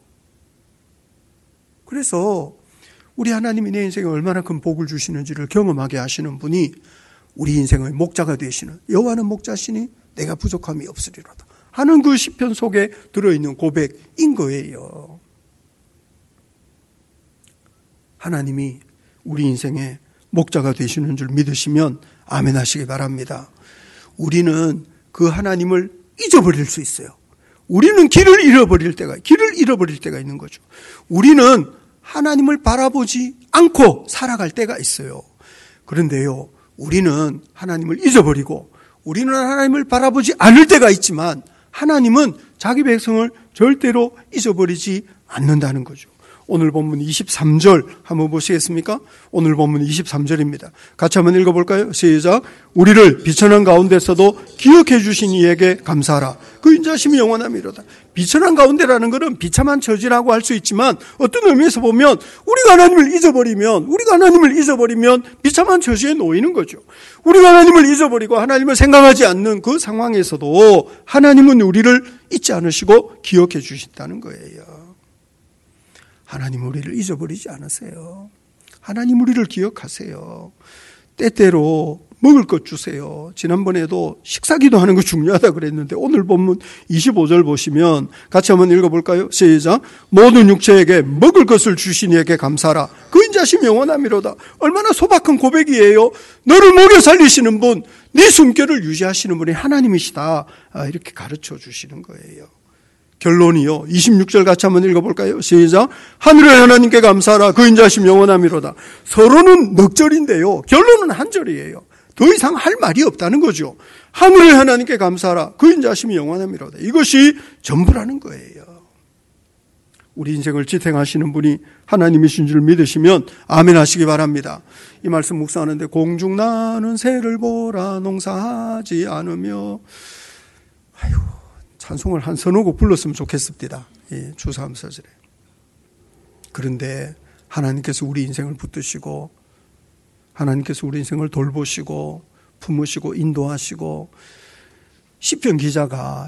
그래서 우리 하나님이 내 인생에 얼마나 큰 복을 주시는지를 경험하게 하시는 분이 우리 인생의 목자가 되시는, 여호와는 목자시니 내가 부족함이 없으리로다 하는 그 시편 속에 들어있는 고백인 거예요. 하나님이 우리 인생의 목자가 되시는 줄 믿으시면 아멘 하시기 바랍니다. 우리는 그 하나님을 잊어버릴 수 있어요. 우리는 길을 잃어버릴 때가 있는 거죠. 우리는 하나님을 바라보지 않고 살아갈 때가 있어요. 그런데요, 우리는 하나님을 잊어버리고 우리는 하나님을 바라보지 않을 때가 있지만 하나님은 자기 백성을 절대로 잊어버리지 않는다는 거죠. 오늘 본문 23절 한번 보시겠습니까? 오늘 본문 23절입니다. 같이 한번 읽어볼까요? 시작. 우리를 비천한 가운데서도 기억해 주신 이에게 감사하라. 그 인자심이 영원함이로다. 비천한 가운데라는 것은 비참한 처지라고 할 수 있지만 어떤 의미에서 보면 우리가 하나님을 잊어버리면 비참한 처지에 놓이는 거죠. 우리가 하나님을 잊어버리고 하나님을 생각하지 않는 그 상황에서도 하나님은 우리를 잊지 않으시고 기억해 주신다는 거예요. 하나님 우리를 잊어버리지 않으세요. 하나님 우리를 기억하세요. 때때로 먹을 것 주세요. 지난번에도 식사기도 하는 거 중요하다 그랬는데 오늘 본문 25절 보시면 같이 한번 읽어볼까요? 시작. 모든 육체에게 먹을 것을 주신 이에게 감사하라. 그 인자심 영원함이로다. 얼마나 소박한 고백이에요. 너를 먹여 살리시는 분, 네 숨결을 유지하시는 분이 하나님이시다. 이렇게 가르쳐 주시는 거예요. 결론이요. 26절 같이 한번 읽어볼까요? 시작. 하늘의 하나님께 감사하라. 그 인자심 영원함이로다. 서로는 넉 절인데요. 결론은 한 절이에요. 더 이상 할 말이 없다는 거죠. 하늘의 하나님께 감사하라. 그 인자심이 영원함이로다. 이것이 전부라는 거예요. 우리 인생을 지탱하시는 분이 하나님이신 줄 믿으시면 아멘 하시기 바랍니다. 이 말씀 묵상하는데 공중나는 새를 보라 농사하지 않으며 찬송을 한 서너 곡 불렀으면 좋겠습니다. 예, 주사 3절에. 그런데 하나님께서 우리 인생을 붙드시고 하나님께서 우리 인생을 돌보시고 품으시고 인도하시고 시편 기자가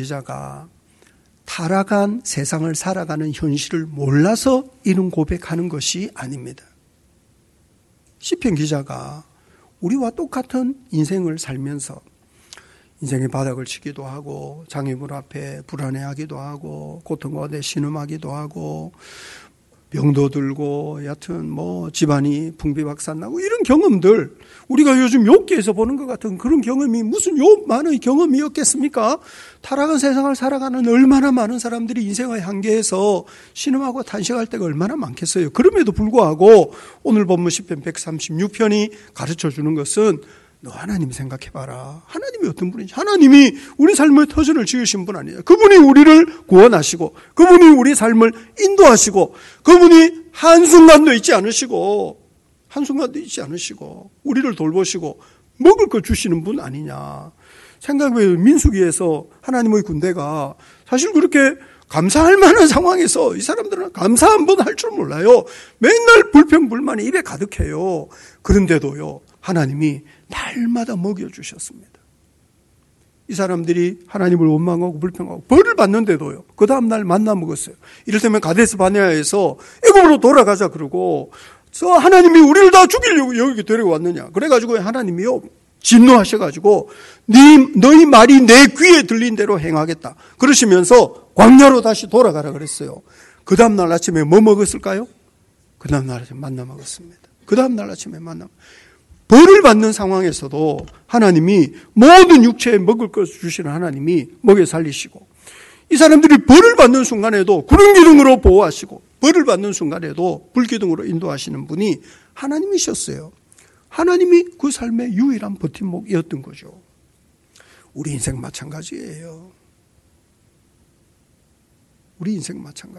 타락한 세상을 살아가는 현실을 몰라서 이런 고백하는 것이 아닙니다. 시편 기자가 우리와 똑같은 인생을 살면서 인생의 바닥을 치기도 하고 장애물 앞에 불안해하기도 하고 고통 가운데 신음하기도 하고 병도 들고 여하튼 집안이 풍비박산나고 이런 경험들, 우리가 요즘 욥기에서 보는 것 같은 그런 경험이 무슨 욥만의 경험이었겠습니까? 타락한 세상을 살아가는 얼마나 많은 사람들이 인생의 한계에서 신음하고 탄식할 때가 얼마나 많겠어요. 그럼에도 불구하고 오늘 본문 시편 136편이 가르쳐주는 것은 너 하나님 생각해봐라. 하나님이 어떤 분인지. 하나님이 우리 삶의 터전을 지으신 분 아니에요. 그분이 우리를 구원하시고 그분이 우리 삶을 인도하시고 그분이 한순간도 잊지 않으시고 우리를 돌보시고 먹을 거 주시는 분 아니냐. 생각해보면 민수기에서 하나님의 군대가 사실 그렇게 감사할 만한 상황에서 이 사람들은 감사 한번 할 줄 몰라요. 맨날 불평불만이 입에 가득해요. 그런데도요, 하나님이 날마다 먹여주셨습니다. 이 사람들이 하나님을 원망하고 불평하고 벌을 받는데도요, 그 다음날 만나 먹었어요. 이를테면 가데스 바네아에서 애굽으로 돌아가자 그러고 하나님이 우리를 다 죽이려고 여기 데려왔느냐. 그래가지고 하나님이요, 진노하셔가지고 너희 말이 내 귀에 들린 대로 행하겠다 그러시면서 광야로 다시 돌아가라 그랬어요. 그 다음날 아침에 뭐 먹었을까요? 그 다음날 아침에 만나 먹었습니다. 그 다음날 아침에 만나. 벌을 받는 상황에서도 하나님이 모든 육체에 먹을 것을 주시는 하나님이 먹여 살리시고, 이 사람들이 벌을 받는 순간에도 구름 기둥으로 보호하시고 벌을 받는 순간에도 불 기둥으로 인도하시는 분이 하나님이셨어요. 하나님이 그 삶의 유일한 버팀목이었던 거죠. 우리 인생 마찬가지예요. 우리 인생 마찬가지예요.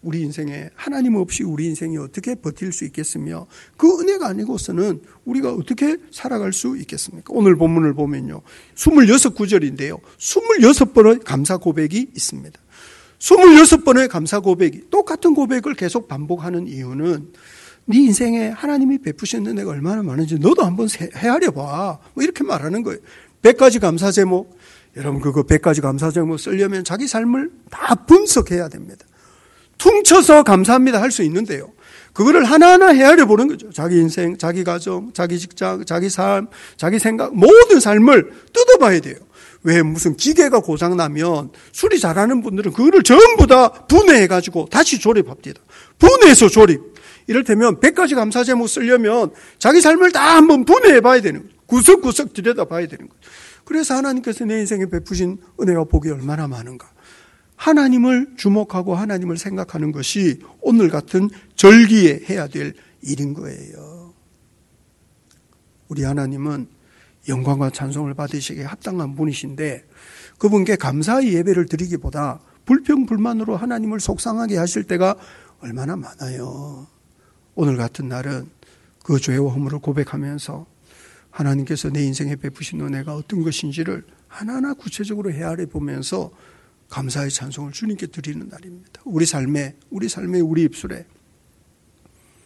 우리 인생에 하나님 없이 우리 인생이 어떻게 버틸 수 있겠으며 그 은혜가 아니고서는 우리가 어떻게 살아갈 수 있겠습니까? 오늘 본문을 보면요. 26구절인데요. 26번의 감사 고백이 있습니다. 26번의 감사 고백이 똑같은 고백을 계속 반복하는 이유는 네 인생에 하나님이 베푸신 은혜가 얼마나 많은지 너도 한번 헤아려 봐. 뭐 이렇게 말하는 거예요. 100가지 감사 제목. 여러분 그거 100가지 감사 제목 쓰려면 자기 삶을 다 분석해야 됩니다. 퉁쳐서 감사합니다 할 수 있는데요. 그거를 하나하나 헤아려 보는 거죠. 자기 인생, 자기 가정, 자기 직장, 자기 삶, 자기 생각 모든 삶을 뜯어봐야 돼요. 왜 무슨 기계가 고장나면 수리 잘하는 분들은 그거를 전부 다 분해해가지고 다시 조립합니다. 분해해서 조립. 이를테면 100가지 감사 제목 쓰려면 자기 삶을 다 한번 분해해봐야 되는 거죠. 구석구석 들여다봐야 되는 거죠. 그래서 하나님께서 내 인생에 베푸신 은혜와 복이 얼마나 많은가. 하나님을 주목하고 하나님을 생각하는 것이 오늘 같은 절기에 해야 될 일인 거예요. 우리 하나님은 영광과 찬송을 받으시기에 합당한 분이신데 그분께 감사의 예배를 드리기보다 불평불만으로 하나님을 속상하게 하실 때가 얼마나 많아요. 오늘 같은 날은 그 죄와 허물을 고백하면서 하나님께서 내 인생에 베푸신 은혜가 어떤 것인지를 하나하나 구체적으로 헤아려 보면서 감사의 찬송을 주님께 드리는 날입니다. 우리 삶의 우리 입술에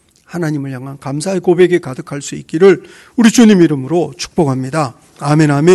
하나님을 향한 감사의 고백이 가득할 수 있기를 우리 주님 이름으로 축복합니다. 아멘, 아멘.